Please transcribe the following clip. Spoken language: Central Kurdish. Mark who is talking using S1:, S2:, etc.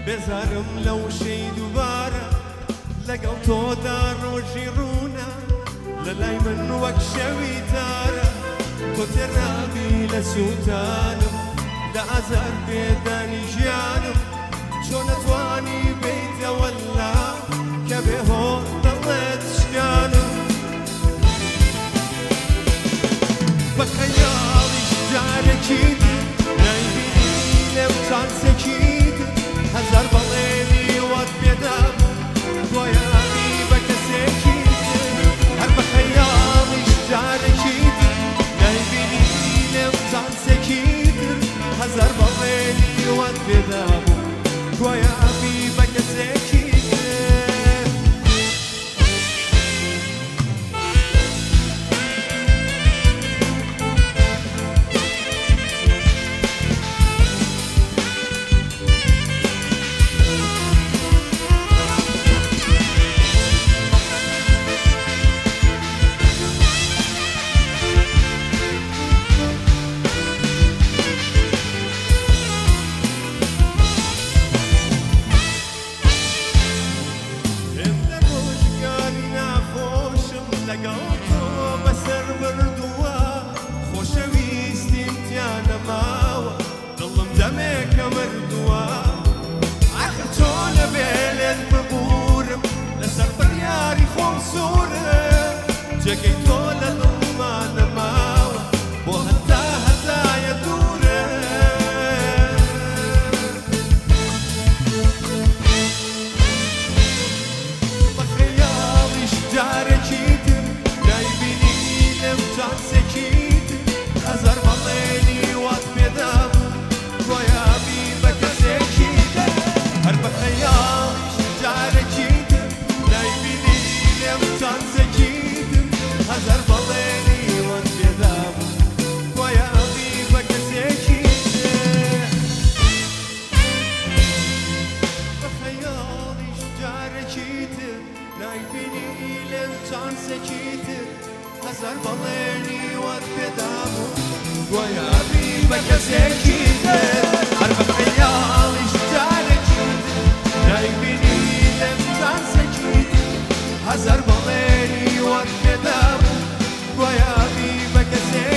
S1: بێزارم لەو شەی دووبارە لەگەڵ تۆدا ڕۆژی ڕوونا لە لای من وەک شەوی تارە تۆ تێڕابی لە سووتانم لە ئازار بێدانی ژیانم چۆ نەتوانی بیتەوە لا کە بێهۆ دەڵێت شکانم بە خەیاڵیش جارێکی نایبینی لێم چانسێکی هەزار بەڵێنی وات پێدام گۆیانی بە کەسێکی هەر بە خەیاڵیش جارێکی نایبینی لێم چانسێکی هەزار بەڵێنی وات پێدام گۆیانی بە کەسێکی جێگەی تۆ لە دڵمانە ماوە بۆ هەتا هەتایە دوورە بە خەیاڵیش جارێکی تر نایبینی لێم چانسێکی تر هەزار بەڵێنی وات پێدام گۆیابی بە کەسێکی تر هەر بە خەیاڵیش جارێکی تر نایبینی لێم چانسێکی هەزار بەڵێنی وات پێدام گۆیابی بە کەسێکی بە خەیاڵیش جارێکی تر نایبینی لێم چانسێکی تر هەزار بەڵێنی وات پێدام گۆیابی بە کەسێکی تر هەر بە خەیاڵیش جارێکی تر نایبینی لێم چانسێکی تر هەزار بەڵێنی وات پێدام گۆیابی بە کەسێکی